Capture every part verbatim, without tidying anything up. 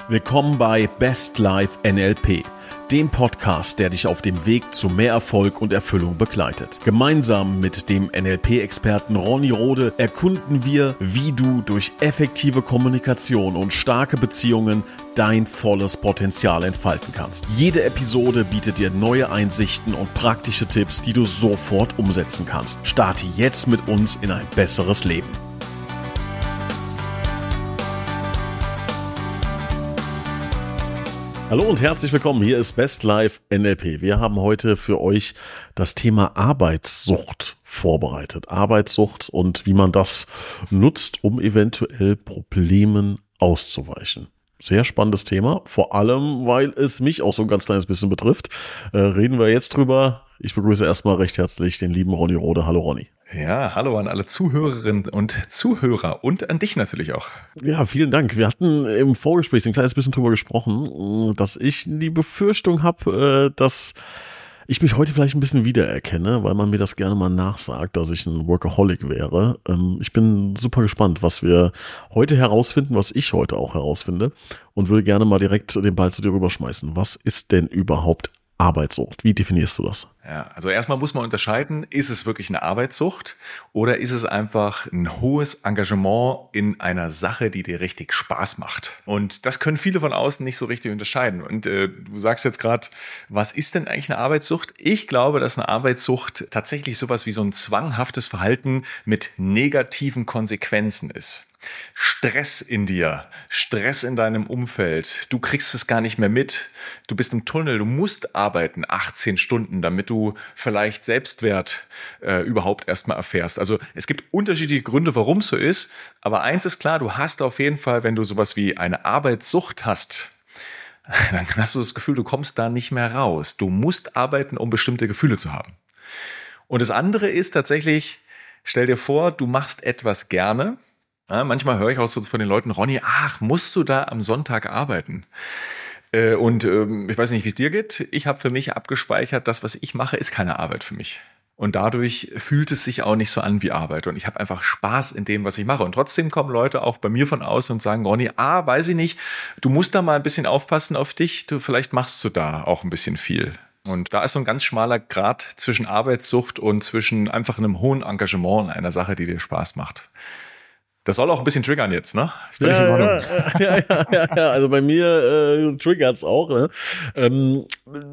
Willkommen bei Best Life N L P, dem Podcast, der dich auf dem Weg zu mehr Erfolg und Erfüllung begleitet. Gemeinsam mit dem N L P-Experten Ronny Rode erkunden wir, wie du durch effektive Kommunikation und starke Beziehungen dein volles Potenzial entfalten kannst. Jede Episode bietet dir neue Einsichten und praktische Tipps, die du sofort umsetzen kannst. Starte jetzt mit uns in ein besseres Leben. Hallo und herzlich willkommen, hier ist Best Life N L P. Wir haben heute für euch das Thema Arbeitssucht vorbereitet. Arbeitssucht und wie man das nutzt, um eventuell Problemen auszuweichen. Sehr spannendes Thema, vor allem, weil es mich auch so ein ganz kleines bisschen betrifft. Äh, reden wir jetzt drüber. Ich begrüße erstmal recht herzlich den lieben Ronny Rode. Hallo Ronny. Ja, hallo an alle Zuhörerinnen und Zuhörer und an dich natürlich auch. Ja, vielen Dank. Wir hatten im Vorgespräch ein kleines bisschen drüber gesprochen, dass ich die Befürchtung habe, dass ich mich heute vielleicht ein bisschen wiedererkenne, weil man mir das gerne mal nachsagt, dass ich ein Workaholic wäre. Ich bin super gespannt, was wir heute herausfinden, was ich heute auch herausfinde und würde gerne mal direkt den Ball zu dir rüberschmeißen. Was ist denn überhaupt Arbeitssucht? Wie definierst du das? Ja, also erstmal muss man unterscheiden, ist es wirklich eine Arbeitssucht oder ist es einfach ein hohes Engagement in einer Sache, die dir richtig Spaß macht? Und das können viele von außen nicht so richtig unterscheiden. Und äh, du sagst jetzt gerade, was ist denn eigentlich eine Arbeitssucht? Ich glaube, dass eine Arbeitssucht tatsächlich sowas wie so ein zwanghaftes Verhalten mit negativen Konsequenzen ist. Stress in dir, Stress in deinem Umfeld, du kriegst es gar nicht mehr mit, du bist im Tunnel, du musst arbeiten, achtzehn Stunden, damit du vielleicht Selbstwert äh, überhaupt erstmal erfährst. Also es gibt unterschiedliche Gründe, warum es so ist, aber eins ist klar, du hast auf jeden Fall, wenn du sowas wie eine Arbeitssucht hast, dann hast du das Gefühl, du kommst da nicht mehr raus. Du musst arbeiten, um bestimmte Gefühle zu haben. Und das andere ist tatsächlich, stell dir vor, du machst etwas gerne. Ja, manchmal höre ich auch so von den Leuten, Ronny, ach, musst du da am Sonntag arbeiten? Äh, und ähm, ich weiß nicht, wie es dir geht. Ich habe für mich abgespeichert, das, was ich mache, ist keine Arbeit für mich. Und dadurch fühlt es sich auch nicht so an wie Arbeit. Und ich habe einfach Spaß in dem, was ich mache. Und trotzdem kommen Leute auch bei mir von außen und sagen, Ronny, ah, weiß ich nicht, du musst da mal ein bisschen aufpassen auf dich. Du, vielleicht machst du da auch ein bisschen viel. Und da ist so ein ganz schmaler Grat zwischen Arbeitssucht und zwischen einfach einem hohen Engagement in einer Sache, die dir Spaß macht. Das soll auch ein bisschen triggern jetzt, ne? Ist völlig ja, in Ordnung. Ja, ja, ja, ja, ja, also bei mir äh, triggert's auch. Ne? Ähm,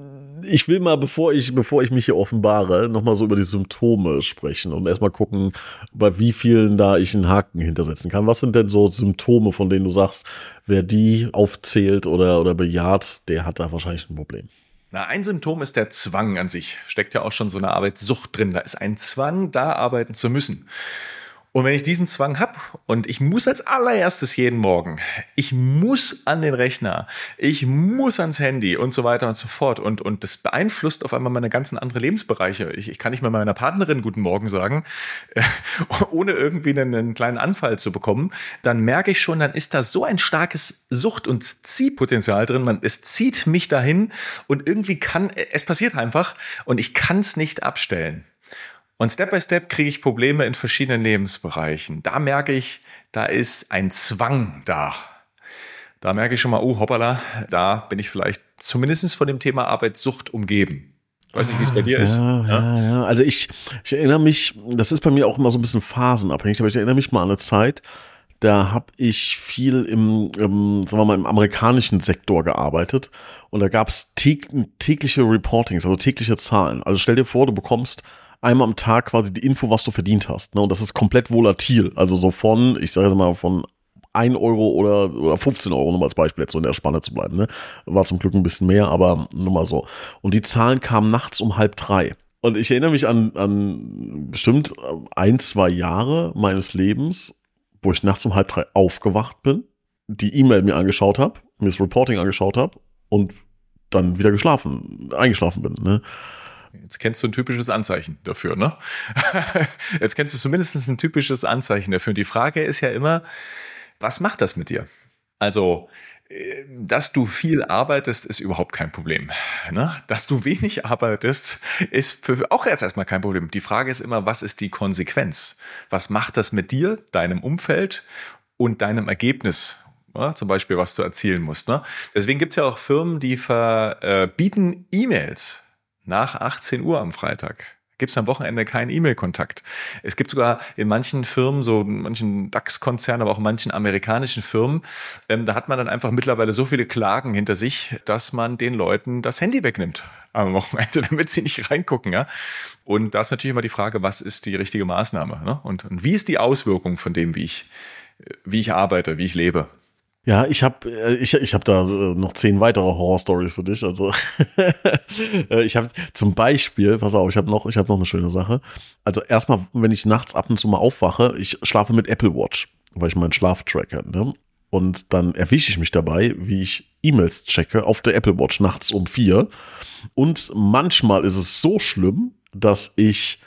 ich will mal, bevor ich, bevor ich mich hier offenbare, nochmal so über die Symptome sprechen und erstmal gucken, bei wie vielen da ich einen Haken hintersetzen kann. Was sind denn so Symptome, von denen du sagst, wer die aufzählt oder, oder bejaht, der hat da wahrscheinlich ein Problem? Na, ein Symptom ist der Zwang an sich. Steckt ja auch schon so eine Arbeitssucht drin. Da ist ein Zwang, da arbeiten zu müssen. Und wenn ich diesen Zwang habe und ich muss als allererstes jeden Morgen, ich muss an den Rechner, ich muss ans Handy und so weiter und so fort und, und das beeinflusst auf einmal meine ganzen anderen Lebensbereiche. Ich, ich kann nicht mal meiner Partnerin guten Morgen sagen, äh, ohne irgendwie einen, einen kleinen Anfall zu bekommen, dann merke ich schon, dann ist da so ein starkes Sucht- und Ziehpotenzial drin, man, es zieht mich dahin und irgendwie kann, es passiert einfach und ich kann es nicht abstellen. Und Step by Step kriege ich Probleme in verschiedenen Lebensbereichen. Da merke ich, da ist ein Zwang da. Da merke ich schon mal, oh hoppala, da bin ich vielleicht zumindest von dem Thema Arbeitssucht umgeben. Ich weiß nicht, wie es bei dir ja, ist. Ja, ja, ja. Also ich, ich erinnere mich, das ist bei mir auch immer so ein bisschen phasenabhängig, aber ich erinnere mich mal an eine Zeit, da habe ich viel im, im, sagen wir mal, im amerikanischen Sektor gearbeitet und da gab es tägliche Reportings, also tägliche Zahlen. Also stell dir vor, du bekommst einmal am Tag quasi die Info, was du verdient hast. Ne? Und das ist komplett volatil. Also so von, ich sage jetzt mal, von ein Euro oder, oder fünfzehn Euro, nur mal als Beispiel, jetzt so in der Spanne zu bleiben. Ne? War zum Glück ein bisschen mehr, aber nur mal so. Und die Zahlen kamen nachts um halb drei. Und ich erinnere mich an, an bestimmt ein, zwei Jahre meines Lebens, wo ich nachts um halb drei aufgewacht bin, die E-Mail mir angeschaut habe, mir das Reporting angeschaut habe und dann wieder geschlafen, eingeschlafen bin. Ne? Jetzt kennst du ein typisches Anzeichen dafür, ne? Jetzt kennst du zumindest ein typisches Anzeichen dafür. Und die Frage ist ja immer, was macht das mit dir? Also, dass du viel arbeitest, ist überhaupt kein Problem. Ne? Dass du wenig arbeitest, ist für auch jetzt erstmal kein Problem. Die Frage ist immer, was ist die Konsequenz? Was macht das mit dir, deinem Umfeld und deinem Ergebnis? ja, zum Beispiel, was du erzielen musst. Ne? Deswegen gibt es ja auch Firmen, die verbieten E-Mails nach achtzehn Uhr am Freitag. Gibt es am Wochenende keinen E-Mail-Kontakt. Es gibt sogar in manchen Firmen, so in manchen DAX-Konzernen, aber auch in manchen amerikanischen Firmen, ähm, da hat man dann einfach mittlerweile so viele Klagen hinter sich, dass man den Leuten das Handy wegnimmt am Wochenende, damit sie nicht reingucken. Ja? Und da ist natürlich immer die Frage, was ist die richtige Maßnahme? Ne? Und, und wie ist die Auswirkung von dem, wie ich, wie ich arbeite, wie ich lebe? Ja, ich habe ich, ich hab da noch zehn weitere Horror-Stories für dich. Also ich habe zum Beispiel, pass auf, ich habe noch, ich habe noch eine schöne Sache. Also erstmal, wenn ich nachts ab und zu mal aufwache, ich schlafe mit Apple Watch, weil ich meinen Schlaf tracke. Ne? Und dann erwische ich mich dabei, wie ich E-Mails checke auf der Apple Watch nachts um vier. Und manchmal ist es so schlimm, dass ich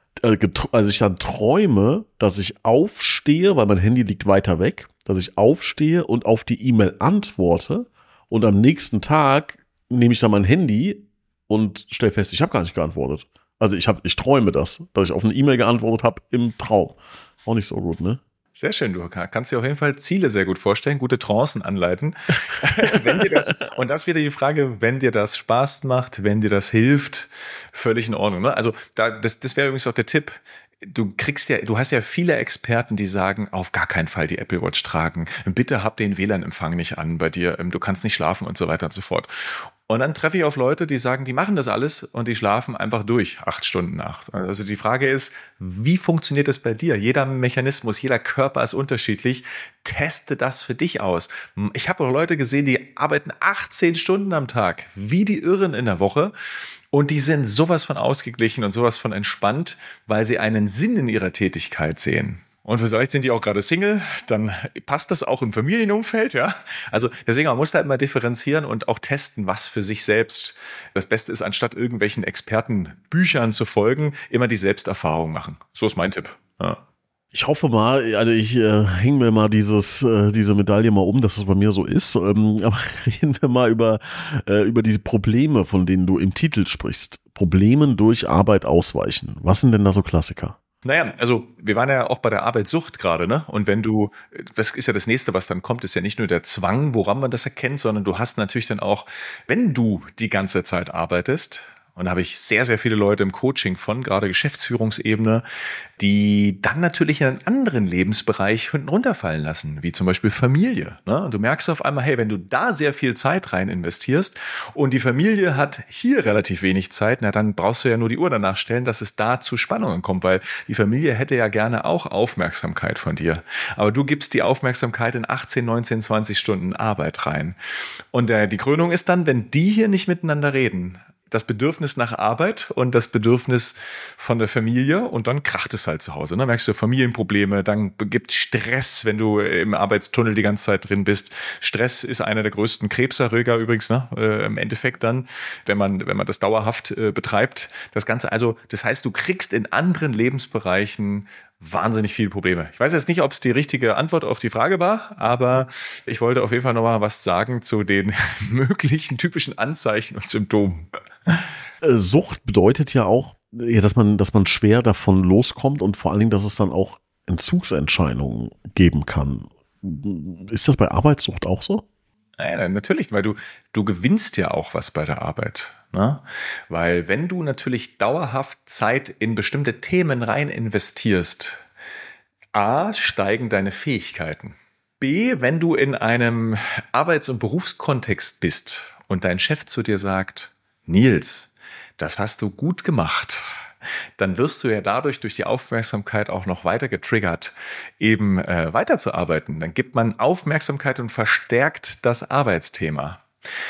also ich dann träume, dass ich aufstehe, weil mein Handy liegt weiter weg, dass ich aufstehe und auf die E-Mail antworte und am nächsten Tag nehme ich dann mein Handy und stelle fest, ich habe gar nicht geantwortet. Also ich habe, ich träume das, dass ich auf eine E-Mail geantwortet habe im Traum. Auch nicht so gut, ne? Sehr schön, du kannst dir auf jeden Fall Ziele sehr gut vorstellen, gute Trancen anleiten. wenn dir das, und das wieder die Frage, wenn dir das Spaß macht, wenn dir das hilft, völlig in Ordnung. Ne? Also da, das, das wäre übrigens auch der Tipp. Du kriegst ja, du hast ja viele Experten, die sagen, auf gar keinen Fall die Apple Watch tragen. Bitte hab den W L A N-Empfang nicht an bei dir. Du kannst nicht schlafen und so weiter und so fort. Und dann treffe ich auf Leute, die sagen, die machen das alles und die schlafen einfach durch, acht Stunden nachts. Also die Frage ist, wie funktioniert das bei dir? Jeder Mechanismus, jeder Körper ist unterschiedlich. Teste das für dich aus. Ich habe auch Leute gesehen, die arbeiten achtzehn Stunden am Tag, wie die Irren in der Woche. Und die sind sowas von ausgeglichen und sowas von entspannt, weil sie einen Sinn in ihrer Tätigkeit sehen. Und vielleicht sind die auch gerade Single, dann passt das auch im Familienumfeld, ja. Also deswegen, man muss halt mal differenzieren und auch testen, was für sich selbst das Beste ist, anstatt irgendwelchen Expertenbüchern zu folgen, immer die Selbsterfahrung machen. So ist mein Tipp. Ja. Ich hoffe mal, also ich äh, hänge mir mal dieses, äh, diese Medaille mal um, dass es bei mir so ist. Ähm, aber reden wir mal über, äh, über diese Probleme, von denen du im Titel sprichst. Problemen durch Arbeit ausweichen. Was sind denn da so Klassiker? Naja, also wir waren ja auch bei der Arbeitssucht gerade, ne? Und wenn du, das ist ja das Nächste, was dann kommt, ist ja nicht nur der Zwang, woran man das erkennt, sondern du hast natürlich dann auch, wenn du die ganze Zeit arbeitest, und da habe ich sehr, sehr viele Leute im Coaching von, gerade Geschäftsführungsebene, die dann natürlich in einen anderen Lebensbereich hinten runterfallen lassen, wie zum Beispiel Familie. Ne? Und du merkst auf einmal, hey, wenn du da sehr viel Zeit rein investierst und die Familie hat hier relativ wenig Zeit, na dann brauchst du ja nur die Uhr danach stellen, dass es da zu Spannungen kommt, weil die Familie hätte ja gerne auch Aufmerksamkeit von dir. Aber du gibst die Aufmerksamkeit in achtzehn, neunzehn, zwanzig Stunden Arbeit rein. Und äh, die Krönung ist dann, wenn die hier nicht miteinander reden, das Bedürfnis nach Arbeit und das Bedürfnis von der Familie und dann kracht es halt zu Hause. Dann merkst du Familienprobleme, dann gibt Stress, wenn du im Arbeitstunnel die ganze Zeit drin bist. Stress ist einer der größten Krebserreger übrigens, ne? Äh, im Endeffekt dann, wenn man, wenn man das dauerhaft äh, betreibt. Das Ganze, also das heißt, du kriegst in anderen Lebensbereichen wahnsinnig viele Probleme. Ich weiß jetzt nicht, ob es die richtige Antwort auf die Frage war, aber ich wollte auf jeden Fall noch mal was sagen zu den möglichen typischen Anzeichen und Symptomen. Sucht bedeutet ja auch, ja, dass man, dass man schwer davon loskommt und vor allen Dingen, dass es dann auch Entzugsentscheidungen geben kann. Ist das bei Arbeitssucht auch so? Naja, natürlich, weil du, du gewinnst ja auch was bei der Arbeit. Ne? Weil wenn du natürlich dauerhaft Zeit in bestimmte Themen rein investierst, A, steigen deine Fähigkeiten. B, wenn du in einem Arbeits- und Berufskontext bist und dein Chef zu dir sagt, Nils, das hast du gut gemacht, dann wirst du ja dadurch durch die Aufmerksamkeit auch noch weiter getriggert, eben äh, weiterzuarbeiten. Dann gibt man Aufmerksamkeit und verstärkt das Arbeitsthema.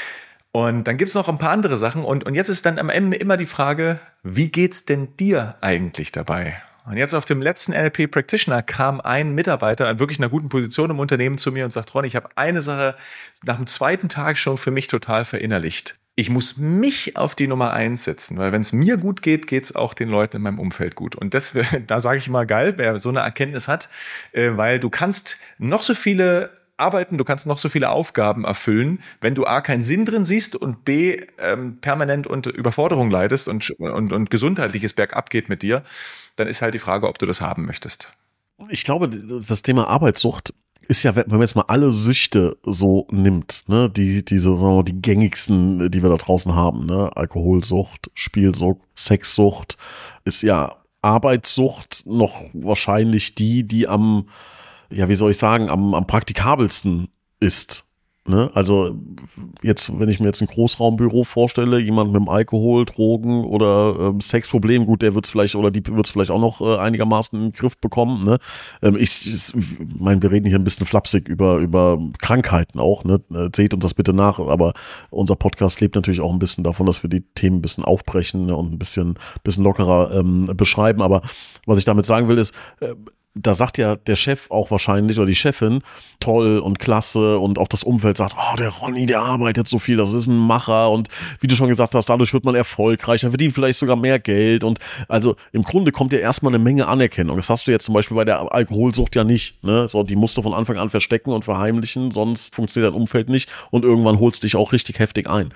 Und dann gibt es noch ein paar andere Sachen. Und, und jetzt ist dann am Ende immer die Frage, wie geht's denn dir eigentlich dabei? Und jetzt auf dem letzten N L P Practitioner kam ein Mitarbeiter an wirklich einer guten Position im Unternehmen zu mir und sagt, Ron, ich habe eine Sache nach dem zweiten Tag schon für mich total verinnerlicht. Ich muss mich auf die Nummer eins setzen, weil wenn es mir gut geht, geht es auch den Leuten in meinem Umfeld gut. Und das, da sage ich immer geil, wer so eine Erkenntnis hat, weil du kannst noch so viele arbeiten, du kannst noch so viele Aufgaben erfüllen, wenn du A, keinen Sinn drin siehst und B, ähm, permanent unter Überforderung leidest und, und, und gesundheitliches bergab geht mit dir, dann ist halt die Frage, ob du das haben möchtest. Ich glaube, das Thema Arbeitssucht ist ja, wenn man jetzt mal alle Süchte so nimmt, ne, die, diese, sagen wir mal, die gängigsten, die wir da draußen haben, ne, Alkoholsucht, Spielsucht, Sexsucht, ist ja Arbeitssucht noch wahrscheinlich die, die am, ja, wie soll ich sagen, am, am praktikabelsten ist. Ne? Also jetzt, wenn ich mir jetzt ein Großraumbüro vorstelle, jemand mit dem Alkohol, Drogen oder ähm, Sexproblem, gut, der wird es vielleicht oder die wird es vielleicht auch noch äh, einigermaßen in den Griff bekommen. Ne? Ähm, ich ich meine, wir reden hier ein bisschen flapsig über, über Krankheiten auch. Ne? Äh, seht uns das bitte nach, aber unser Podcast lebt natürlich auch ein bisschen davon, dass wir die Themen ein bisschen aufbrechen, ne? Und ein bisschen, bisschen lockerer ähm, beschreiben. Aber was ich damit sagen will, ist, äh, da sagt ja der Chef auch wahrscheinlich oder die Chefin, toll und klasse, und auch das Umfeld sagt, oh, der Ronny, der arbeitet so viel, das ist ein Macher, und wie du schon gesagt hast, dadurch wird man erfolgreicher, verdient vielleicht sogar mehr Geld, und also im Grunde kommt ja erstmal eine Menge Anerkennung. Das hast du jetzt zum Beispiel bei der Alkoholsucht ja nicht, ne? So, die musst du von Anfang an verstecken und verheimlichen, sonst funktioniert dein Umfeld nicht und irgendwann holst dich auch richtig heftig ein.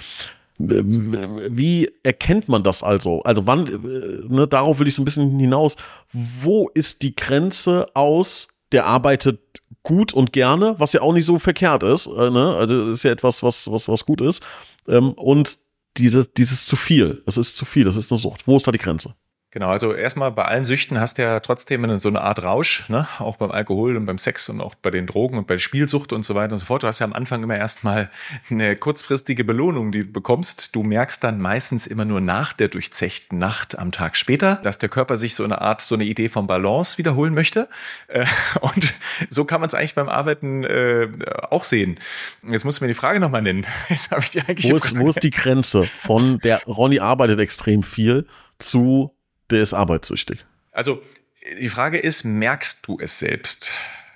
Wie erkennt man das also? Also wann, ne, darauf will ich so ein bisschen hinaus. Wo ist die Grenze aus, der arbeitet gut und gerne, was ja auch nicht so verkehrt ist, äh, ne? Also ist ja etwas, was, was, was gut ist. Ähm, und diese, dieses zu viel, es ist zu viel, das ist eine Sucht. Wo ist da die Grenze? Genau, also erstmal bei allen Süchten hast du ja trotzdem so eine Art Rausch, ne? Auch beim Alkohol und beim Sex und auch bei den Drogen und bei der Spielsucht und so weiter und so fort. Du hast ja am Anfang immer erstmal eine kurzfristige Belohnung, die du bekommst. Du merkst dann meistens immer nur nach der durchzechten Nacht am Tag später, dass der Körper sich so eine Art, so eine Idee von Balance wiederholen möchte. Und so kann man es eigentlich beim Arbeiten auch sehen. Jetzt musst du mir die Frage nochmal nennen. Jetzt habe ich die eigentlich wo ist, wo ist die Grenze von der Ronny arbeitet extrem viel zu der ist arbeitssüchtig? Also die Frage ist, merkst du es selbst?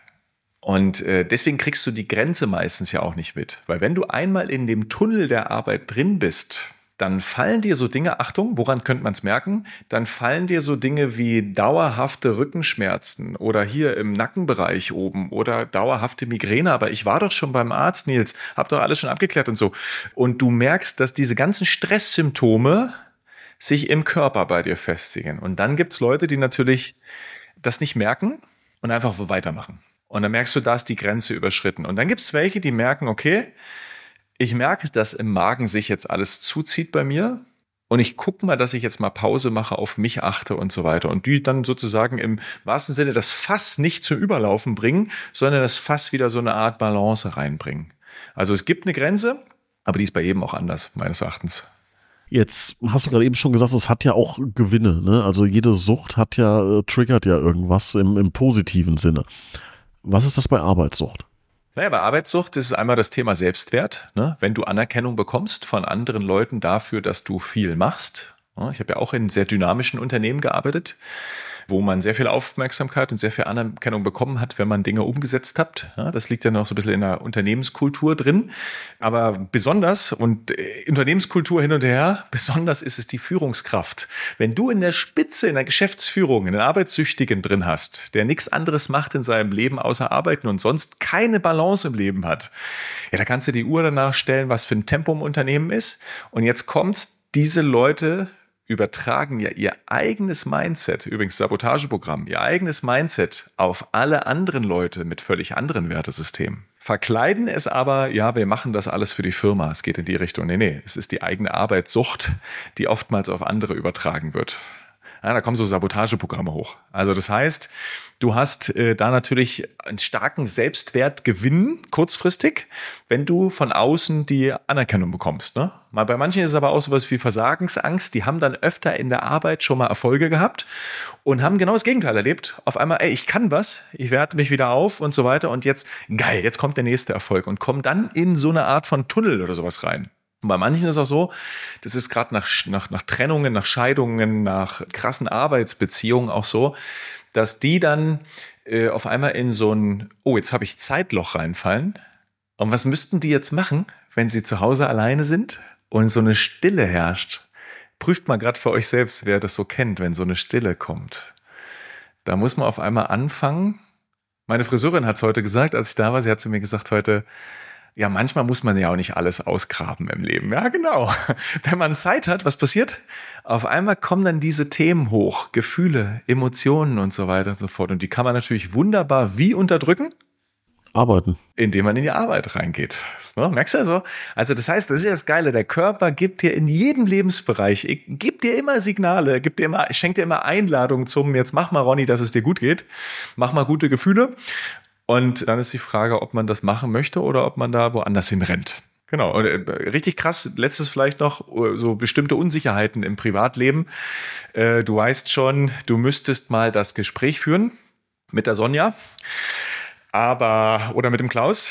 Und äh, deswegen kriegst du die Grenze meistens ja auch nicht mit. Weil wenn du einmal in dem Tunnel der Arbeit drin bist, dann fallen dir so Dinge, Achtung, woran könnte man es merken? Dann fallen dir so Dinge wie dauerhafte Rückenschmerzen oder hier im Nackenbereich oben oder dauerhafte Migräne. Aber ich war doch schon beim Arzt, Nils, hab doch alles schon abgeklärt und so. Und du merkst, dass diese ganzen Stresssymptome sich im Körper bei dir festigen. Und dann gibt's Leute, die natürlich das nicht merken und einfach weitermachen. Und dann merkst du, da ist die Grenze überschritten. Und dann gibt's welche, die merken, okay, ich merke, dass im Magen sich jetzt alles zuzieht bei mir und ich gucke mal, dass ich jetzt mal Pause mache, auf mich achte und so weiter. Und die dann sozusagen im wahrsten Sinne das Fass nicht zum Überlaufen bringen, sondern das Fass wieder so eine Art Balance reinbringen. Also es gibt eine Grenze, aber die ist bei jedem auch anders, meines Erachtens. Jetzt hast du gerade eben schon gesagt, es hat ja auch Gewinne, ne? Also jede Sucht hat ja, äh, triggert ja irgendwas im, im positiven Sinne. Was ist das bei Arbeitssucht? Naja, bei Arbeitssucht ist es einmal das Thema Selbstwert, ne? Wenn du Anerkennung bekommst von anderen Leuten dafür, dass du viel machst. Ich habe ja auch in sehr dynamischen Unternehmen gearbeitet, wo man sehr viel Aufmerksamkeit und sehr viel Anerkennung bekommen hat, wenn man Dinge umgesetzt hat. Ja, das liegt ja noch so ein bisschen in der Unternehmenskultur drin. Aber besonders, und äh, Unternehmenskultur hin und her, besonders ist es die Führungskraft. Wenn du in der Spitze, in der Geschäftsführung, einen Arbeitssüchtigen drin hast, der nichts anderes macht in seinem Leben außer arbeiten und sonst keine Balance im Leben hat, ja, da kannst du die Uhr danach stellen, was für ein Tempo im Unternehmen ist. Und jetzt kommt's, diese Leute übertragen ja ihr eigenes Mindset, übrigens Sabotageprogramm, ihr eigenes Mindset auf alle anderen Leute mit völlig anderen Wertesystemen. Verkleiden es aber, ja, wir machen das alles für die Firma. Es geht in die Richtung, nee, nee, es ist die eigene Arbeitssucht, die oftmals auf andere übertragen wird. Ja, da kommen so Sabotageprogramme hoch. Also das heißt, du hast äh, da natürlich einen starken Selbstwertgewinn kurzfristig, wenn du von außen die Anerkennung bekommst. Ne? Mal bei manchen ist es aber auch sowas wie Versagensangst. Die haben dann öfter in der Arbeit schon mal Erfolge gehabt und haben genau das Gegenteil erlebt. Auf einmal, ey, ich kann was, ich werte mich wieder auf und so weiter. Und jetzt, geil, jetzt kommt der nächste Erfolg und kommen dann in so eine Art von Tunnel oder sowas rein. Und bei manchen ist es auch so, das ist gerade nach, nach, nach Trennungen, nach Scheidungen, nach krassen Arbeitsbeziehungen auch so, dass die dann äh, auf einmal in so ein, oh, jetzt habe ich Zeitloch reinfallen. Und was müssten die jetzt machen, wenn sie zu Hause alleine sind und so eine Stille herrscht? Prüft mal gerade für euch selbst, wer das so kennt, wenn so eine Stille kommt. Da muss man auf einmal anfangen. Meine Friseurin hat es heute gesagt, als ich da war, sie hat zu mir gesagt heute, ja, manchmal muss man ja auch nicht alles ausgraben im Leben. Ja, genau. Wenn man Zeit hat, was passiert? Auf einmal kommen dann diese Themen hoch, Gefühle, Emotionen und so weiter und so fort. Und die kann man natürlich wunderbar wie unterdrücken? Arbeiten. Indem man in die Arbeit reingeht. Ne, merkst du also? Also das heißt, das ist ja das Geile, der Körper gibt dir in jedem Lebensbereich, gibt dir immer Signale, gibt dir immer, schenkt dir immer Einladungen zum, jetzt mach mal, Ronny, dass es dir gut geht, mach mal gute Gefühle. Und dann ist die Frage, ob man das machen möchte oder ob man da woanders hin rennt. Genau, und richtig krass, letztes vielleicht noch, so bestimmte Unsicherheiten im Privatleben. Du weißt schon, du müsstest mal das Gespräch führen mit der Sonja, aber, oder mit dem Klaus,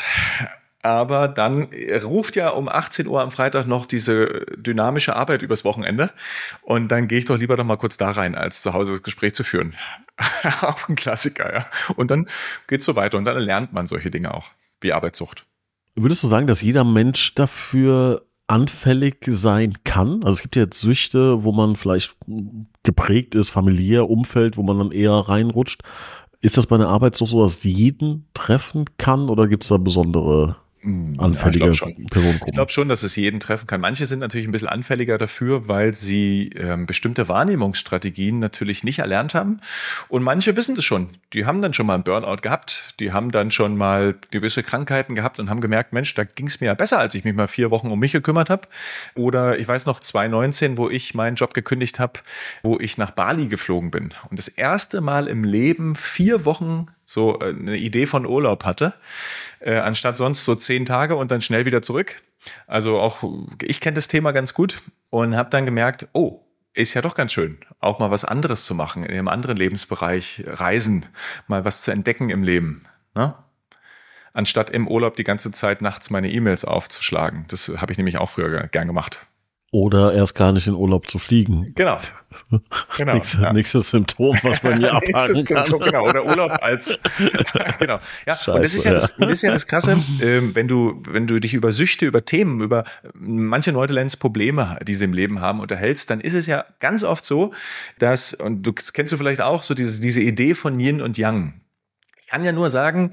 aber dann ruft ja um achtzehn Uhr am Freitag noch diese dynamische Arbeit übers Wochenende und dann gehe ich doch lieber noch mal kurz da rein, als zu Hause das Gespräch zu führen. Auch ein Klassiker, ja. Und dann geht's so weiter und dann lernt man solche Dinge auch, wie Arbeitssucht. Würdest du sagen, dass jeder Mensch dafür anfällig sein kann? Also es gibt ja jetzt Süchte, wo man vielleicht geprägt ist, familiär, Umfeld, wo man dann eher reinrutscht. Ist das bei einer Arbeitssucht so, dass es jeden treffen kann oder gibt es da besondere anfällige ja, ich glaube schon. Personengruppen? Ich glaube schon, dass es jeden treffen kann. Manche sind natürlich ein bisschen anfälliger dafür, weil sie ähm, bestimmte Wahrnehmungsstrategien natürlich nicht erlernt haben. Und manche wissen das schon. Die haben dann schon mal einen Burnout gehabt. Die haben dann schon mal gewisse Krankheiten gehabt und haben gemerkt, Mensch, da ging es mir ja besser, als ich mich mal vier Wochen um mich gekümmert habe. Oder ich weiß noch, zwanzig neunzehn, wo ich meinen Job gekündigt habe, wo ich nach Bali geflogen bin. Und das erste Mal im Leben vier Wochen so eine Idee von Urlaub hatte, äh, anstatt sonst so zehn Tage und dann schnell wieder zurück. Also auch ich kenne das Thema ganz gut und habe dann gemerkt, oh, ist ja doch ganz schön, auch mal was anderes zu machen, in einem anderen Lebensbereich reisen, mal was zu entdecken im Leben, ne? Anstatt im Urlaub die ganze Zeit nachts meine E-Mails aufzuschlagen. Das habe ich nämlich auch früher gern gemacht. Oder erst gar nicht in Urlaub zu fliegen. Genau. genau Nächstes, ja. nächstes Symptom, was bei mir abhaken kann. Symptom, genau. Oder Urlaub als, genau. Ja, Scheiße, und das ist ja, ja. das, das ist ja das Krasse, ähm, wenn du, wenn du dich über Süchte, über Themen, über, manche Leute nennen es Probleme, die sie im Leben haben, unterhältst, dann ist es ja ganz oft so, dass, und du das kennst du vielleicht auch, so diese, diese Idee von Yin und Yang. Ich kann ja nur sagen,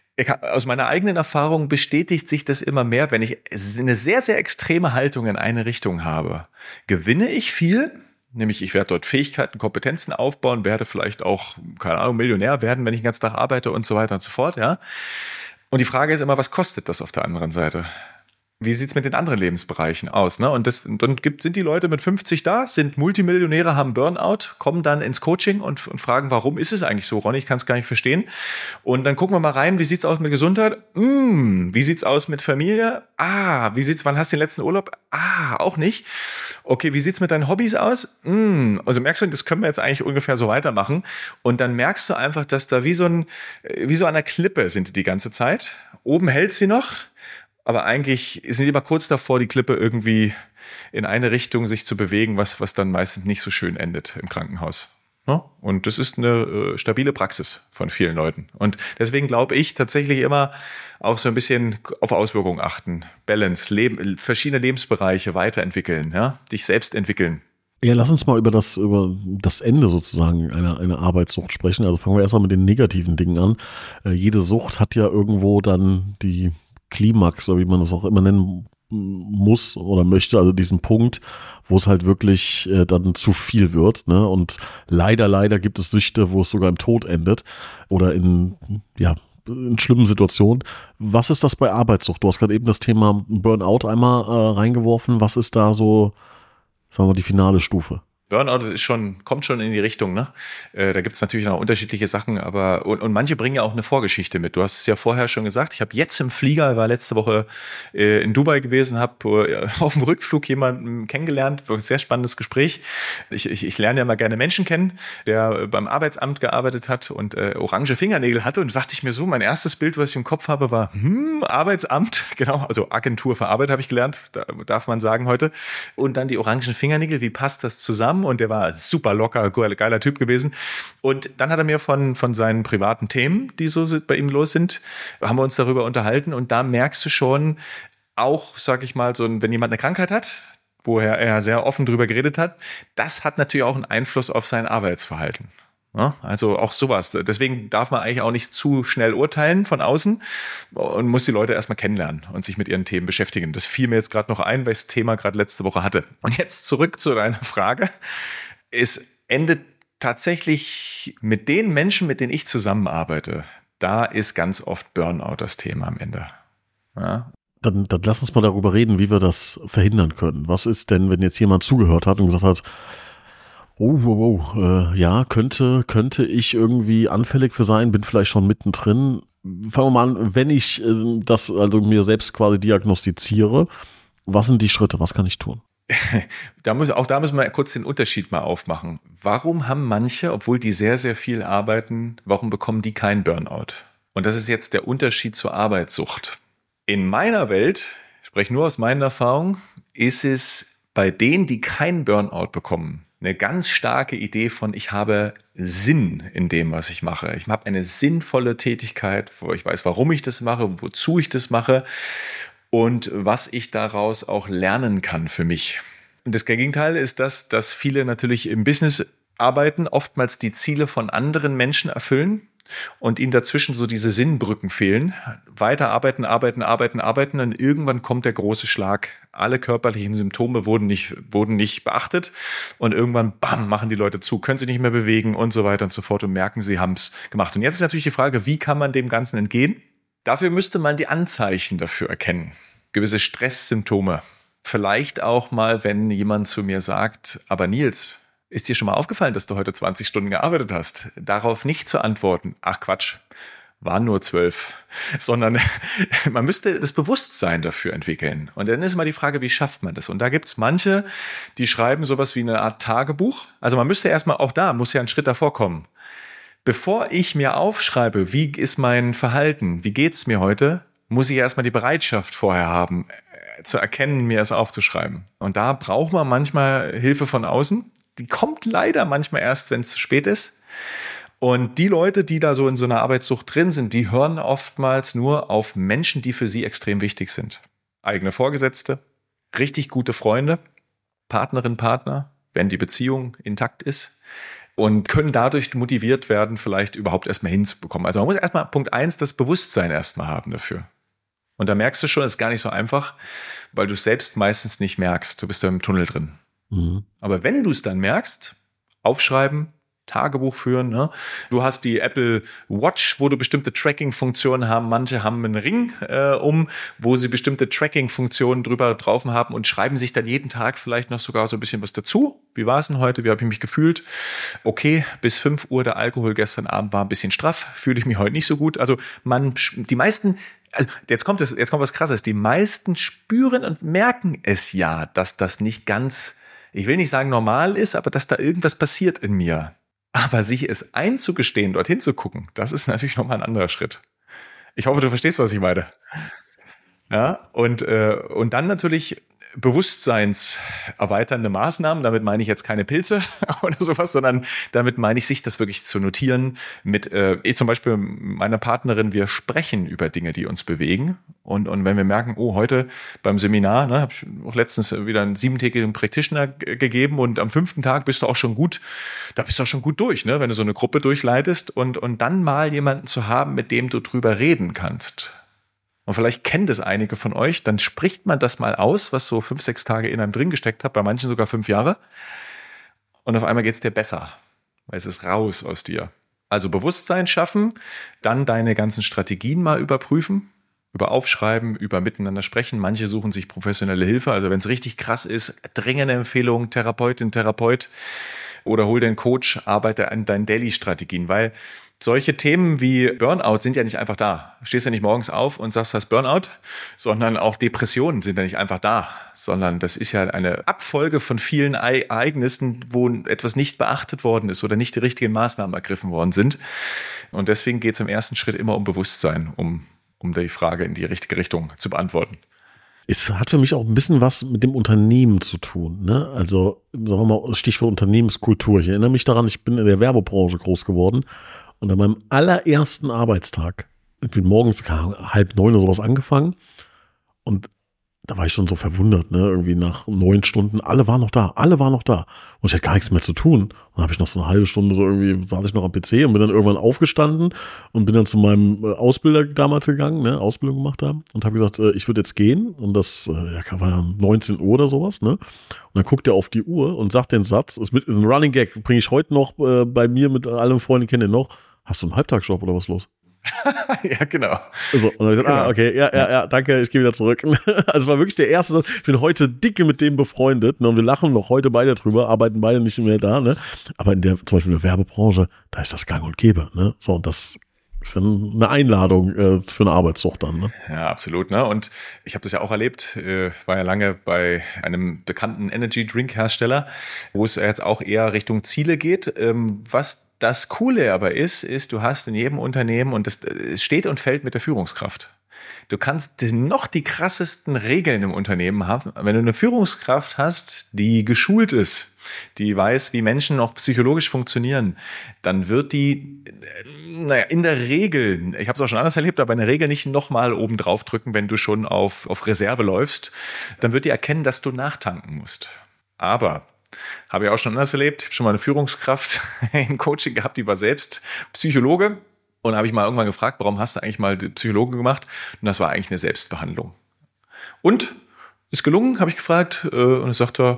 aus meiner eigenen Erfahrung bestätigt sich das immer mehr, wenn ich eine sehr, sehr extreme Haltung in eine Richtung habe. Gewinne ich viel, nämlich ich werde dort Fähigkeiten, Kompetenzen aufbauen, werde vielleicht auch, keine Ahnung, Millionär werden, wenn ich den ganzen Tag arbeite und so weiter und so fort, ja. Und die Frage ist immer, was kostet das auf der anderen Seite? Wie sieht's mit den anderen Lebensbereichen aus? Ne? Und das, dann gibt, sind die Leute mit fünfzig da, sind Multimillionäre, haben Burnout, kommen dann ins Coaching und, und fragen, warum ist es eigentlich so, Ronny? Ich kann es gar nicht verstehen. Und dann gucken wir mal rein, wie sieht's aus mit Gesundheit? Mm, wie sieht's aus mit Familie? Ah, wie sieht's, wann hast du den letzten Urlaub? Ah, auch nicht. Okay, wie sieht's mit deinen Hobbys aus? Mm, also merkst du, das können wir jetzt eigentlich ungefähr so weitermachen. Und dann merkst du einfach, dass da wie so ein, wie so an der Klippe sind die die ganze Zeit. Oben hält sie noch. Aber eigentlich sind die immer kurz davor, die Klippe irgendwie in eine Richtung sich zu bewegen, was, was dann meistens nicht so schön endet im Krankenhaus. Ja? Und das ist eine äh, stabile Praxis von vielen Leuten. Und deswegen glaube ich tatsächlich immer auch so ein bisschen auf Auswirkungen achten. Balance, Leben, verschiedene Lebensbereiche weiterentwickeln, ja? Dich selbst entwickeln. Ja, lass uns mal über das, über das Ende sozusagen einer, einer Arbeitssucht sprechen. Also fangen wir erstmal mit den negativen Dingen an. Äh, jede Sucht hat ja irgendwo dann die Klimax, oder wie man das auch immer nennen muss oder möchte, also diesen Punkt, wo es halt wirklich äh, dann zu viel wird, ne? Und leider, leider gibt es Süchte, wo es sogar im Tod endet oder in, ja, in schlimmen Situationen. Was ist das bei Arbeitssucht? Du hast gerade eben das Thema Burnout einmal äh, reingeworfen. Was ist da so, sagen wir, die finale Stufe? Burnout ist schon, kommt schon in die Richtung, ne? Äh, da gibt es natürlich noch unterschiedliche Sachen, aber und, und manche bringen ja auch eine Vorgeschichte mit. Du hast es ja vorher schon gesagt, ich habe jetzt im Flieger, war letzte Woche äh, in Dubai gewesen, habe äh, auf dem Rückflug jemanden kennengelernt, war ein sehr spannendes Gespräch. Ich, ich, ich lerne ja mal gerne Menschen kennen, der beim Arbeitsamt gearbeitet hat und äh, orange Fingernägel hatte und da dachte ich mir so, mein erstes Bild, was ich im Kopf habe, war, hm, Arbeitsamt, genau, also Agentur für Arbeit habe ich gelernt, da darf man sagen heute. Und dann die orangen Fingernägel, wie passt das zusammen? Und der war super locker, geiler Typ gewesen. Und dann hat er mir von, von seinen privaten Themen, die so bei ihm los sind, haben wir uns darüber unterhalten. Und da merkst du schon auch, sag ich mal, so, wenn jemand eine Krankheit hat, woher er sehr offen drüber geredet hat, das hat natürlich auch einen Einfluss auf sein Arbeitsverhalten. Ja, also auch sowas. Deswegen darf man eigentlich auch nicht zu schnell urteilen von außen und muss die Leute erstmal kennenlernen und sich mit ihren Themen beschäftigen. Das fiel mir jetzt gerade noch ein, weil ich das Thema gerade letzte Woche hatte. Und jetzt zurück zu deiner Frage. Es endet tatsächlich mit den Menschen, mit denen ich zusammenarbeite, da ist ganz oft Burnout das Thema am Ende. Ja? Dann, dann lass uns mal darüber reden, wie wir das verhindern können. Was ist denn, wenn jetzt jemand zugehört hat und gesagt hat, oh, oh, oh äh, ja, könnte, könnte ich irgendwie anfällig für sein, bin vielleicht schon mittendrin. Fangen wir mal an, wenn ich äh, das also mir selbst quasi diagnostiziere, was sind die Schritte, was kann ich tun? Da muss, auch da müssen wir kurz den Unterschied mal aufmachen. Warum haben manche, obwohl die sehr, sehr viel arbeiten, warum bekommen die keinen Burnout? Und das ist jetzt der Unterschied zur Arbeitssucht. In meiner Welt, ich spreche nur aus meiner Erfahrung, ist es bei denen, die keinen Burnout bekommen, eine ganz starke Idee von, ich habe Sinn in dem, was ich mache. Ich habe eine sinnvolle Tätigkeit, wo ich weiß, warum ich das mache, wozu ich das mache und was ich daraus auch lernen kann für mich. Und das Gegenteil ist das, dass viele natürlich im Business arbeiten, oftmals die Ziele von anderen Menschen erfüllen und ihnen dazwischen so diese Sinnbrücken fehlen. Weiter arbeiten, arbeiten, arbeiten, arbeiten und irgendwann kommt der große Schlag. Alle körperlichen Symptome wurden nicht, wurden nicht beachtet und irgendwann, bam, machen die Leute zu, können sich nicht mehr bewegen und so weiter und so fort und merken, sie haben es gemacht. Und jetzt ist natürlich die Frage, wie kann man dem Ganzen entgehen? Dafür müsste man die Anzeichen dafür erkennen. Gewisse Stresssymptome. Vielleicht auch mal, wenn jemand zu mir sagt, aber Nils, ist dir schon mal aufgefallen, dass du heute zwanzig Stunden gearbeitet hast? Darauf nicht zu antworten, ach Quatsch, waren nur zwölf, sondern man müsste das Bewusstsein dafür entwickeln. Und dann ist mal die Frage, wie schafft man das? Und da gibt es manche, die schreiben sowas wie eine Art Tagebuch. Also man müsste erstmal, auch da muss ja ein Schritt davor kommen. Bevor ich mir aufschreibe, wie ist mein Verhalten, wie geht's mir heute, muss ich erstmal die Bereitschaft vorher haben, zu erkennen, mir es aufzuschreiben. Und da braucht man manchmal Hilfe von außen. Die kommt leider manchmal erst, wenn es zu spät ist. Und die Leute, die da so in so einer Arbeitssucht drin sind, die hören oftmals nur auf Menschen, die für sie extrem wichtig sind. Eigene Vorgesetzte, richtig gute Freunde, Partnerin, Partner, wenn die Beziehung intakt ist. Und können dadurch motiviert werden, vielleicht überhaupt erstmal hinzubekommen. Also man muss erstmal, Punkt eins, das Bewusstsein erstmal haben dafür. Und da merkst du schon, es ist gar nicht so einfach, weil du es selbst meistens nicht merkst. Du bist da im Tunnel drin. Mhm. Aber wenn du es dann merkst, aufschreiben, Tagebuch führen. Ne? Du hast die Apple Watch, wo du bestimmte Tracking-Funktionen haben. Manche haben einen Ring äh, um, wo sie bestimmte Tracking-Funktionen drüber drauf haben und schreiben sich dann jeden Tag vielleicht noch sogar so ein bisschen was dazu. Wie war es denn heute? Wie habe ich mich gefühlt? Okay, bis fünf Uhr der Alkohol gestern Abend war ein bisschen straff. Fühle ich mich heute nicht so gut. Also man, die meisten, also jetzt kommt es, jetzt kommt was Krasses. Die meisten spüren und merken es ja, dass das nicht ganz, ich will nicht sagen normal ist, aber dass da irgendwas passiert in mir. Aber sich es einzugestehen, dorthin zu gucken, das ist natürlich nochmal ein anderer Schritt. Ich hoffe, du verstehst, was ich meine. Ja, und, äh, und dann natürlich bewusstseinserweiternde Maßnahmen. Damit meine ich jetzt keine Pilze oder sowas, sondern damit meine ich, sich das wirklich zu notieren. Mit äh, ich zum Beispiel meiner Partnerin, wir sprechen über Dinge, die uns bewegen. Und, und wenn wir merken, oh, heute beim Seminar, ne, habe ich auch letztens wieder einen siebentägigen Practitioner g- gegeben und am fünften Tag bist du auch schon gut, da bist du auch schon gut durch, ne, wenn du so eine Gruppe durchleitest und, und dann mal jemanden zu haben, mit dem du drüber reden kannst. Und vielleicht kennen das einige von euch, dann spricht man das mal aus, was so fünf, sechs Tage in einem drin gesteckt hat, bei manchen sogar fünf Jahre. Und auf einmal geht es dir besser, weil es ist raus aus dir. Also Bewusstsein schaffen, dann deine ganzen Strategien mal überprüfen, über Aufschreiben, über Miteinander sprechen. Manche suchen sich professionelle Hilfe, also wenn es richtig krass ist, dringende Empfehlung, Therapeutin, Therapeut oder hol den Coach, arbeite an deinen Daily-Strategien, weil solche Themen wie Burnout sind ja nicht einfach da. Du stehst ja nicht morgens auf und sagst, das Burnout, sondern auch Depressionen sind ja nicht einfach da, sondern das ist ja eine Abfolge von vielen Ereignissen, wo etwas nicht beachtet worden ist oder nicht die richtigen Maßnahmen ergriffen worden sind. Und deswegen geht es im ersten Schritt immer um Bewusstsein, um, um die Frage in die richtige Richtung zu beantworten. Es hat für mich auch ein bisschen was mit dem Unternehmen zu tun. Ne? Also sagen wir mal Stichwort Unternehmenskultur. Ich erinnere mich daran, ich bin in der Werbebranche groß geworden. Und an meinem allerersten Arbeitstag, ich bin morgens halb neun oder sowas angefangen und da war ich schon so verwundert, ne? Irgendwie nach neun Stunden, alle waren noch da, alle waren noch da und ich hatte gar nichts mehr zu tun. Und dann habe ich noch so eine halbe Stunde so irgendwie, saß ich noch am P C und bin dann irgendwann aufgestanden und bin dann zu meinem Ausbilder damals gegangen, ne? Ausbildung gemacht haben und habe gesagt, ich würde jetzt gehen und das ja, war ja neunzehn Uhr oder sowas, ne? Und dann guckt er auf die Uhr und sagt den Satz, ist, mit, ist ein Running Gag, bringe ich heute noch äh, bei mir mit allem Freunden, kennen den noch. Hast du einen Halbtagsjob oder was los? Ja, genau. So, und dann habe ich gesagt, Genau. ah, okay, ja, ja, ja, danke, ich gehe wieder zurück. Also es war wirklich der erste, ich bin heute dicke mit dem befreundet, ne, und wir lachen noch heute beide drüber, arbeiten beide nicht mehr da, ne, aber in der, zum Beispiel in der Werbebranche, da ist das gang und gäbe, ne, so, und das ist dann eine Einladung äh, für eine Arbeitssucht dann, ne. Ja, absolut, ne? Und ich habe das ja auch erlebt, äh, war ja lange bei einem bekannten Energy-Drink-Hersteller, wo es jetzt auch eher Richtung Ziele geht. Ähm, was das Coole aber ist, ist, du hast in jedem Unternehmen, und das, es steht und fällt mit der Führungskraft. Du kannst noch die krassesten Regeln im Unternehmen haben. Wenn du eine Führungskraft hast, die geschult ist, die weiß, wie Menschen auch psychologisch funktionieren, dann wird die, naja, in der Regel, ich habe es auch schon anders erlebt, aber in der Regel nicht nochmal oben drauf drücken, wenn du schon auf, auf Reserve läufst. Dann wird die erkennen, dass du nachtanken musst. Aber habe ich auch schon anders erlebt. Ich habe schon mal eine Führungskraft im Coaching gehabt, die war selbst Psychologe. Und habe ich mal irgendwann gefragt, warum hast du eigentlich mal die Psychologe gemacht? Und das war eigentlich eine Selbstbehandlung. Und ist gelungen, habe ich gefragt. Und er sagte,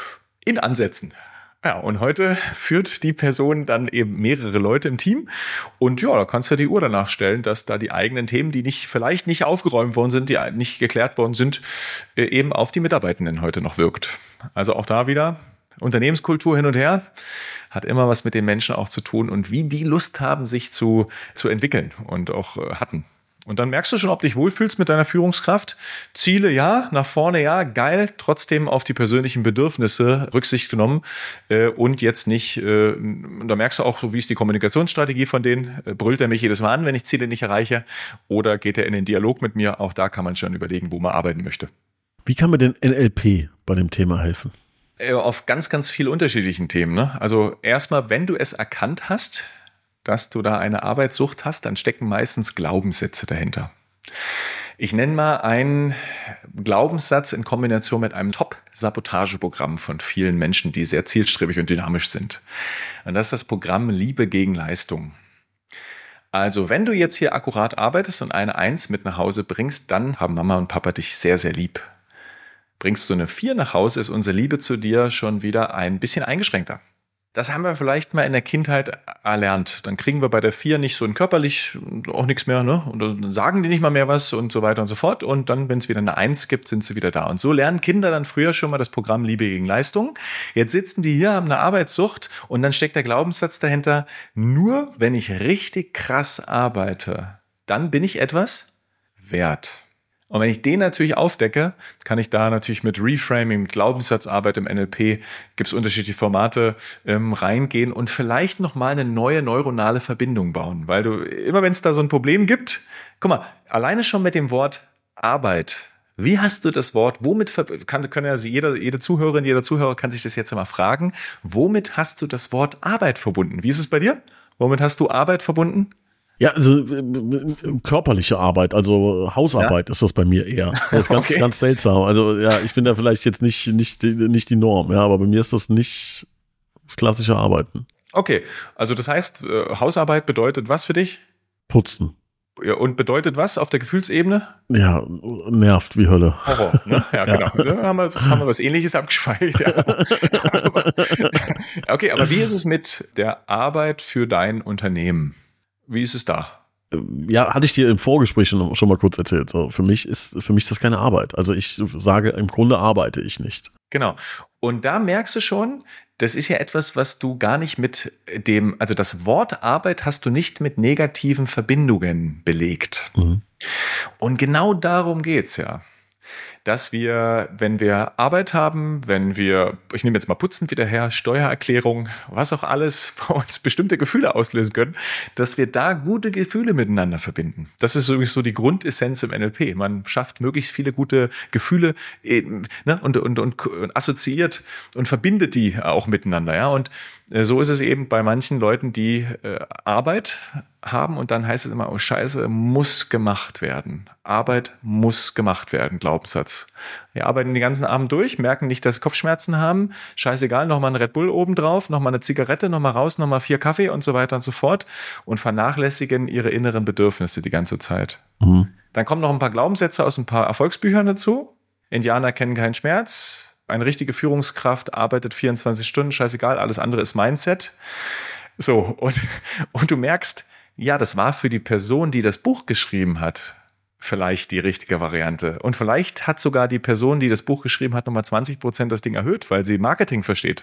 in Ansätzen. Ja, und heute führt die Person dann eben mehrere Leute im Team. Und ja, da kannst du die Uhr danach stellen, dass da die eigenen Themen, die nicht vielleicht nicht aufgeräumt worden sind, die nicht geklärt worden sind, eben auf die Mitarbeitenden heute noch wirkt. Also auch da wieder Unternehmenskultur hin und her. Hat immer was mit den Menschen auch zu tun und wie die Lust haben, sich zu, zu entwickeln und auch äh, hatten. Und dann merkst du schon, ob du dich wohlfühlst mit deiner Führungskraft. Ziele ja, nach vorne ja, geil, trotzdem auf die persönlichen Bedürfnisse Rücksicht genommen äh, und jetzt nicht, äh, da merkst du auch, wie ist die Kommunikationsstrategie von denen, äh, brüllt er mich jedes Mal an, wenn ich Ziele nicht erreiche, oder geht er in den Dialog mit mir, auch da kann man schon überlegen, wo man arbeiten möchte. Wie kann mir denn N L P bei dem Thema helfen? Auf ganz, ganz viele unterschiedlichen Themen. Ne? Also erstmal, wenn du es erkannt hast, dass du da eine Arbeitssucht hast, dann stecken meistens Glaubenssätze dahinter. Ich nenne mal einen Glaubenssatz in Kombination mit einem Top-Sabotageprogramm von vielen Menschen, die sehr zielstrebig und dynamisch sind. Und das ist das Programm Liebe gegen Leistung. Also wenn du jetzt hier akkurat arbeitest und eine Eins mit nach Hause bringst, dann haben Mama und Papa dich sehr, sehr lieb. Bringst du eine vier nach Hause, ist unsere Liebe zu dir schon wieder ein bisschen eingeschränkter. Das haben wir vielleicht mal in der Kindheit erlernt. Dann kriegen wir bei der vier nicht so ein körperlich auch nichts mehr, ne? Und dann sagen die nicht mal mehr was und so weiter und so fort. Und dann, wenn es wieder eine Eins gibt, sind sie wieder da. Und so lernen Kinder dann früher schon mal das Programm Liebe gegen Leistung. Jetzt sitzen die hier, haben eine Arbeitssucht und dann steckt der Glaubenssatz dahinter, nur wenn ich richtig krass arbeite, dann bin ich etwas wert. Und wenn ich den natürlich aufdecke, kann ich da natürlich mit Reframing, mit Glaubenssatzarbeit im N L P, gibt es unterschiedliche Formate, ähm, reingehen und vielleicht nochmal eine neue neuronale Verbindung bauen. Weil du, immer wenn es da so ein Problem gibt, guck mal, alleine schon mit dem Wort Arbeit, wie hast du das Wort, womit, kann, kann ja jeder, jede Zuhörerin, jeder Zuhörer kann sich das jetzt mal fragen, womit hast du das Wort Arbeit verbunden? Wie ist es bei dir? Womit hast du Arbeit verbunden? Ja, also äh, körperliche Arbeit, also Hausarbeit ja? Ist das bei mir eher. Das ist ganz, okay. ganz seltsam. Also ja, ich bin da vielleicht jetzt nicht, nicht, nicht die Norm, ja, aber bei mir ist das nicht das klassische Arbeiten. Okay, also das heißt, äh, Hausarbeit bedeutet was für dich? Putzen. Ja, und bedeutet was auf der Gefühlsebene? Ja, nervt wie Hölle. Horror, ne? Ja, ja. Genau. Da haben wir, das haben wir was Ähnliches abgespeichert. Ja. aber, okay, aber wie ist es mit der Arbeit für dein Unternehmen? Wie ist es da? Ja, hatte ich dir im Vorgespräch schon, schon mal kurz erzählt. So, für mich ist, für mich ist das keine Arbeit. Also ich sage, im Grunde arbeite ich nicht. Genau. Und da merkst du schon, das ist ja etwas, was du gar nicht mit dem, also das Wort Arbeit hast du nicht mit negativen Verbindungen belegt. Mhm. Und genau darum geht's ja. Dass wir, wenn wir Arbeit haben, wenn wir, ich nehme jetzt mal Putzen wieder her, Steuererklärung, was auch alles bei uns bestimmte Gefühle auslösen können, dass wir da gute Gefühle miteinander verbinden. Das ist übrigens so die Grundessenz im N L P. Man schafft möglichst viele gute Gefühle eben, ne, und, und, und, und assoziiert und verbindet die auch miteinander. Ja? Und äh, so ist es eben bei manchen Leuten, die äh, Arbeit haben und dann heißt es immer, oh Scheiße, muss gemacht werden. Arbeit muss gemacht werden, Glaubenssatz. Wir arbeiten den ganzen Abend durch, merken nicht, dass sie Kopfschmerzen haben. Scheißegal, nochmal ein Red Bull obendrauf, nochmal eine Zigarette, nochmal raus, nochmal vier Kaffee und so weiter und so fort und vernachlässigen ihre inneren Bedürfnisse die ganze Zeit. Mhm. Dann kommen noch ein paar Glaubenssätze aus ein paar Erfolgsbüchern dazu. Indianer kennen keinen Schmerz. Eine richtige Führungskraft arbeitet vierundzwanzig Stunden, scheißegal, alles andere ist Mindset. So, und, und du merkst, ja, das war für die Person, die das Buch geschrieben hat, vielleicht die richtige Variante. Und vielleicht hat sogar die Person, die das Buch geschrieben hat, nochmal zwanzig Prozent das Ding erhöht, weil sie Marketing versteht.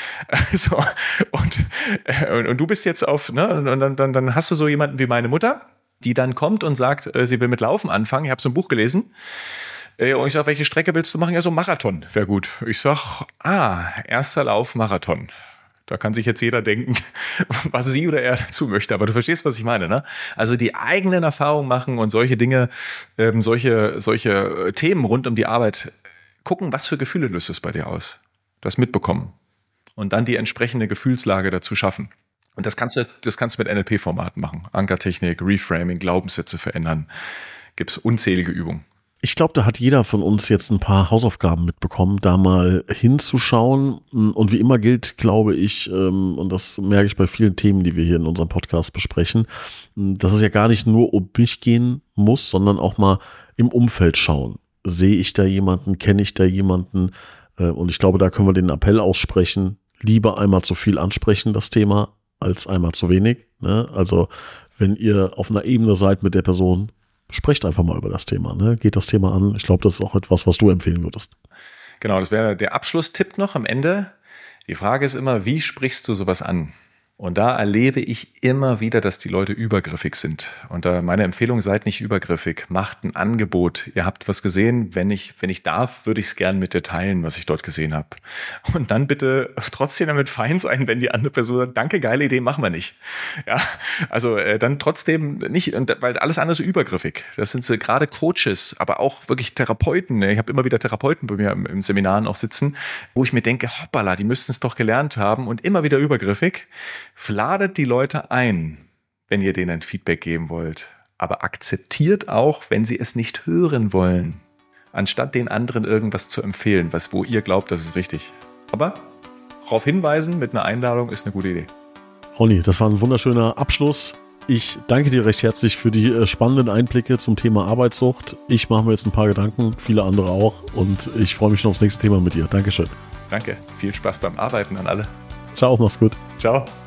So, und, und, und du bist jetzt auf, ne, und dann, dann, dann hast du so jemanden wie meine Mutter, die dann kommt und sagt, sie will mit Laufen anfangen. Ich habe so ein Buch gelesen. Und ich sage, welche Strecke willst du machen? Ja, so Marathon. Wäre gut. Ich sage, ah, erster Lauf Marathon. Da kann sich jetzt jeder denken, was sie oder er dazu möchte. Aber du verstehst, was ich meine, ne? Also die eigenen Erfahrungen machen und solche Dinge, ähm, solche, solche Themen rund um die Arbeit gucken, was für Gefühle löst es bei dir aus? Das mitbekommen. Und dann die entsprechende Gefühlslage dazu schaffen. Und das kannst du, das kannst du mit N L P-Formaten machen. Ankertechnik, Reframing, Glaubenssätze verändern. Gibt es unzählige Übungen. Ich glaube, da hat jeder von uns jetzt ein paar Hausaufgaben mitbekommen, da mal hinzuschauen. Und wie immer gilt, glaube ich, und das merke ich bei vielen Themen, die wir hier in unserem Podcast besprechen, dass es ja gar nicht nur um mich gehen muss, sondern auch mal im Umfeld schauen. Sehe ich da jemanden, kenne ich da jemanden? Und ich glaube, da können wir den Appell aussprechen, lieber einmal zu viel ansprechen, das Thema, als einmal zu wenig. Also wenn ihr auf einer Ebene seid mit der Person, sprecht einfach mal über das Thema, ne? Geht das Thema an. Ich glaube, das ist auch etwas, was du empfehlen würdest. Genau, das wäre der Abschlusstipp noch am Ende. Die Frage ist immer, wie sprichst du sowas an? Und da erlebe ich immer wieder, dass die Leute übergriffig sind. Und da meine Empfehlung, seid nicht übergriffig. Macht ein Angebot. Ihr habt was gesehen. Wenn ich, wenn ich darf, würde ich es gern mit dir teilen, was ich dort gesehen habe. Und dann bitte trotzdem damit fein sein, wenn die andere Person sagt, danke, geile Idee, machen wir nicht. Ja, also äh, dann trotzdem nicht, weil alles andere ist übergriffig. Das sind so gerade Coaches, aber auch wirklich Therapeuten. Ich habe immer wieder Therapeuten bei mir im, im Seminaren auch sitzen, wo ich mir denke, hoppala, die müssten es doch gelernt haben und immer wieder übergriffig. Ladet die Leute ein, wenn ihr denen ein Feedback geben wollt. Aber akzeptiert auch, wenn sie es nicht hören wollen. Anstatt den anderen irgendwas zu empfehlen, was, wo ihr glaubt, das ist richtig. Aber darauf hinweisen mit einer Einladung ist eine gute Idee. Ronny, das war ein wunderschöner Abschluss. Ich danke dir recht herzlich für die äh, spannenden Einblicke zum Thema Arbeitssucht. Ich mache mir jetzt ein paar Gedanken, viele andere auch. Und ich freue mich schon aufs nächste Thema mit dir. Dankeschön. Danke. Viel Spaß beim Arbeiten an alle. Ciao, mach's gut. Ciao.